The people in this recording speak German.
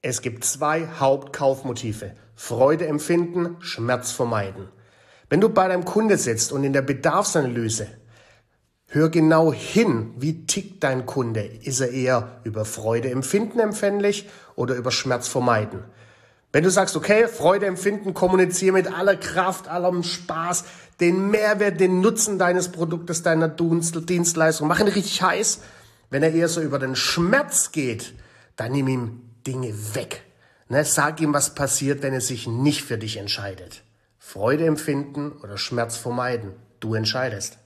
Es gibt zwei Hauptkaufmotive: Freude empfinden, Schmerz vermeiden. Wenn du bei deinem Kunde sitzt und in der Bedarfsanalyse hör genau hin, wie tickt dein Kunde. Ist er eher über Freude empfinden empfänglich oder über Schmerz vermeiden? Wenn du sagst, okay, Freude empfinden, kommuniziere mit aller Kraft, allem Spaß, den Mehrwert, den Nutzen deines Produktes, deiner Dienstleistung, mach ihn richtig heiß. Wenn er eher so über den Schmerz geht, dann nimm ihm Dinge weg. Sag ihm, was passiert, wenn er sich nicht für dich entscheidet. Freude empfinden oder Schmerz vermeiden. Du entscheidest.